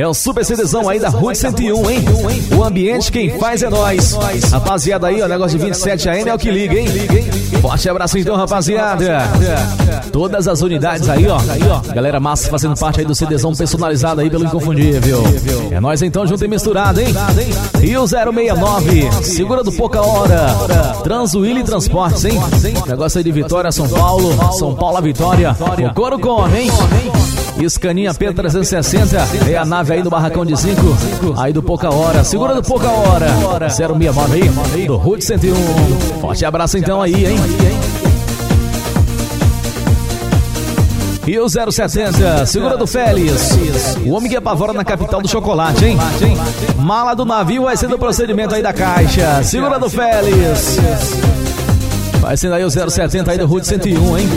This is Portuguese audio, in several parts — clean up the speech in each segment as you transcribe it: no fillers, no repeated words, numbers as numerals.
É o super CDzão aí da Route 101, hein? O ambiente quem faz é nós. Rapaziada aí, ó, negócio de 27 AM é o que liga, hein? Forte abraço então, rapaziada. Todas as unidades aí, ó. Galera massa fazendo parte aí do CDzão personalizado aí pelo Inconfundível. É nós então, junto e misturado, hein? E o 069, segura do pouca hora. Transwilly Transportes, hein? Negócio aí de Vitória, São Paulo a Vitória. O couro come, hein? Scaninha P360, é a nave aí do Barracão de 5, aí do pouca hora, segura do pouca hora, 069 aí, do Route 101. Forte abraço então aí, hein? E o 070, segura do Félix, o homem que apavora na capital do chocolate, hein? Mala do navio vai sendo o procedimento aí da caixa, segura do Félix. Vai sendo aí o 070 aí do Route 101, hein?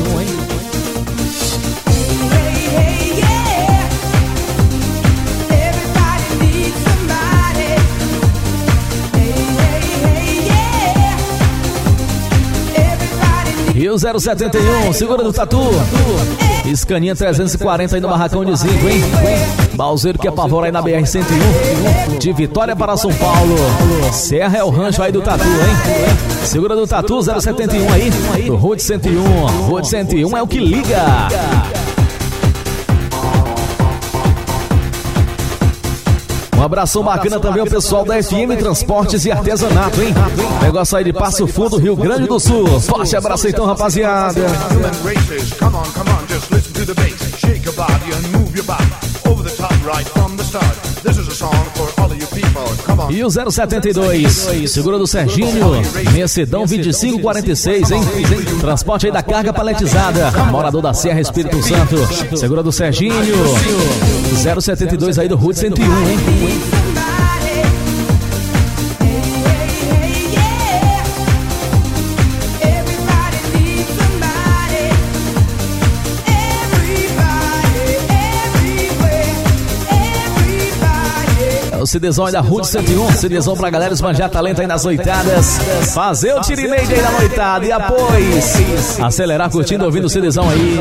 E o 071, segura do Tatu. Scaninha 340 aí no Barracão de 5, hein? Balzeiro que apavora aí na BR-101. De Vitória para São Paulo. Serra é o rancho aí do Tatu, hein? Segura do Tatu, 071 aí. Do Route 101. Route 101 é o que liga. Um abração bacana também ao pessoal da FM Transportes e Artesanato, hein? Negócio aí de Passo Fundo, Rio Grande do Sul. Forte abraço então, rapaziada. E o 072, segura do Serginho, Mercedão 2546, hein? Transporte aí da carga paletizada, morador da Serra, Espírito Santo. Segura do Serginho, 072 aí do Route 101, hein? O CDzão aí da Route 101, CDzão pra galera esbanjar talento aí nas noitadas, fazer o tirineide aí na noitada e após acelerar curtindo, ouvindo o CDzão aí.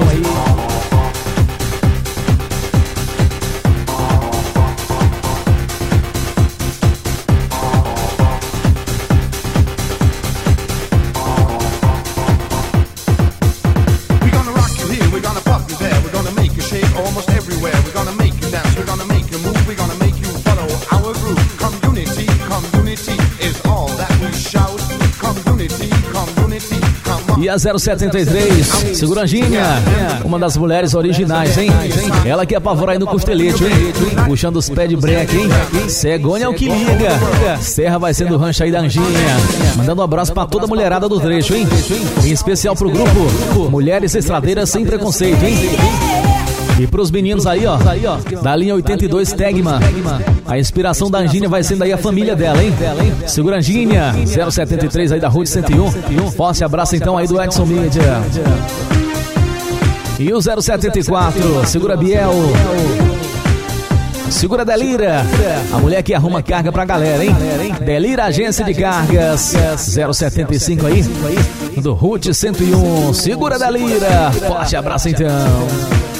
E a 073, Seguranjinha, uma das mulheres originais, hein? Ela que apavora aí no costelete, hein? Puxando os pés de breque, hein? Cegonha é o que liga. Serra vai sendo o rancho aí da Anjinha. Mandando um abraço pra toda a mulherada do trecho, hein? Em especial pro grupo Mulheres Estradeiras Sem Preconceito, hein? E pros meninos aí, ó, da linha 82 Tegma. A inspiração da Anjinha vai sendo aí a família dela, hein? Segura Anjinha, 073 aí da Route 101. Forte abraço então aí do Exxon Media. E o 074, segura Biel. Segura Delira, a mulher que arruma carga pra galera, hein? Delira Agência de Cargas, 075 aí, do Route 101. Segura Delira, forte abraço então.